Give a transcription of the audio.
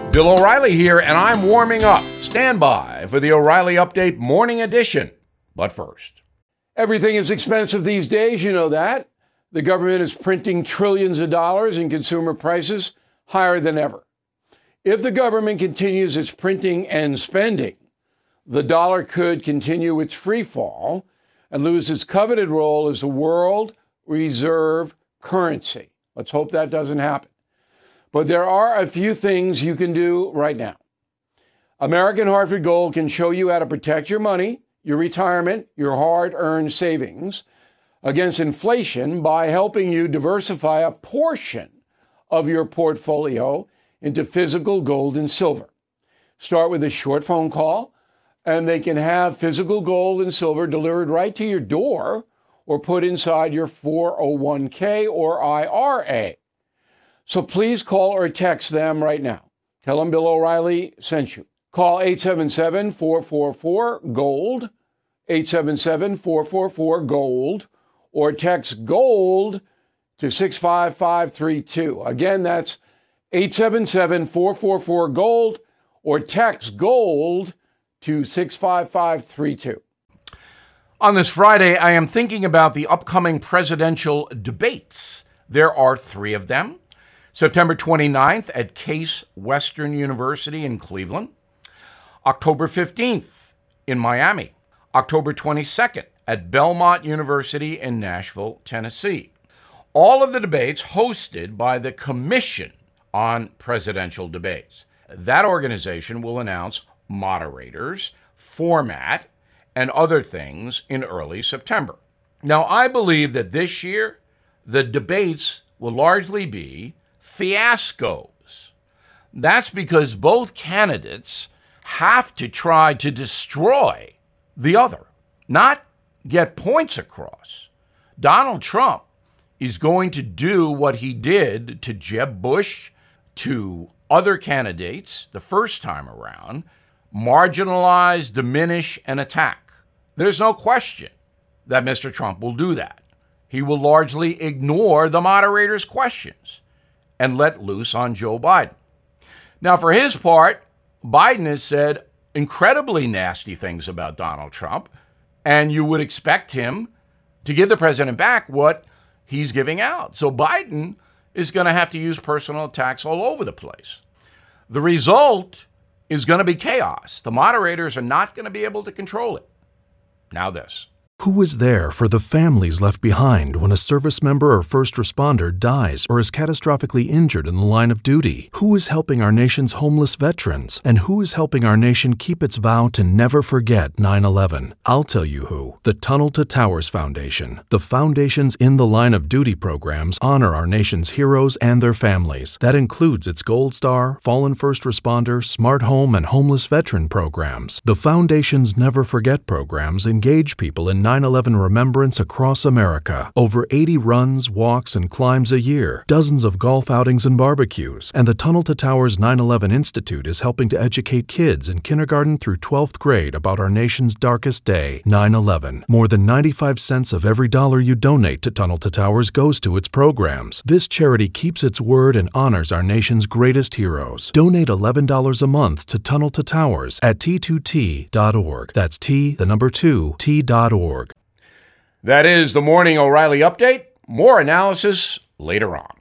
Bill O'Reilly here, and I'm warming up. Stand by for the O'Reilly Update Morning Edition. But first, everything is expensive these days, you know that. The government is printing trillions of dollars and consumer prices higher than ever. If the government continues its printing and spending, the dollar could continue its free fall and lose its coveted role as the world reserve currency. Let's hope that doesn't happen. But there are a few things you can do right now. American Hartford Gold can show you how to protect your money, your retirement, your hard-earned savings against inflation by helping you diversify a portion of your portfolio into physical gold and silver. Start with a short phone call, and they can have physical gold and silver delivered right to your door or put inside your 401k or IRA. So please call or text them right now. Tell them Bill O'Reilly sent you. Call 877-444-GOLD, 877-444-GOLD, or text GOLD to 65532. Again, that's 877-444-GOLD, or text GOLD to 65532. On this Friday, I am thinking about the upcoming presidential debates. There are 3 of them. September 29th at Case Western University in Cleveland. October 15th in Miami. October 22nd at Belmont University in Nashville, Tennessee. All of the debates hosted by the Commission on Presidential Debates. That organization will announce moderators, format, and other things in early September. Now, I believe that this year, the debates will largely be fiascos. That's because both candidates have to try to destroy the other, not get points across. Donald Trump is going to do what he did to Jeb Bush, to other candidates the first time around, marginalize, diminish, and attack. There's no question that Mr. Trump will do that. He will largely ignore the moderator's questions and let loose on Joe Biden. Now, for his part, Biden has said incredibly nasty things about Donald Trump, and you would expect him to give the president back what he's giving out. So Biden is going to have to use personal attacks all over the place. The result is going to be chaos. The moderators are not going to be able to control it. Now this. Who is there for the families left behind when a service member or first responder dies or is catastrophically injured in the line of duty? Who is helping our nation's homeless veterans? And who is helping our nation keep its vow to never forget 9/11? I'll tell you who. The Tunnel to Towers Foundation. The foundation's In the Line of Duty programs honor our nation's heroes and their families. That includes its Gold Star, Fallen First Responder, Smart Home, and Homeless Veteran programs. The foundation's Never Forget programs engage people in 9/11 remembrance across America. Over 80 runs, walks, and climbs a year, dozens of golf outings and barbecues, and the Tunnel to Towers 9/11 Institute is helping to educate kids in kindergarten through 12th grade about our nation's darkest day, 9/11. More than 95 cents of every dollar you donate to Tunnel to Towers goes to its programs. This charity keeps its word and honors our nation's greatest heroes. Donate $11 a month to Tunnel to Towers at T2T.org. That's T2T.org. That is the Morning O'Reilly Update. More analysis later on.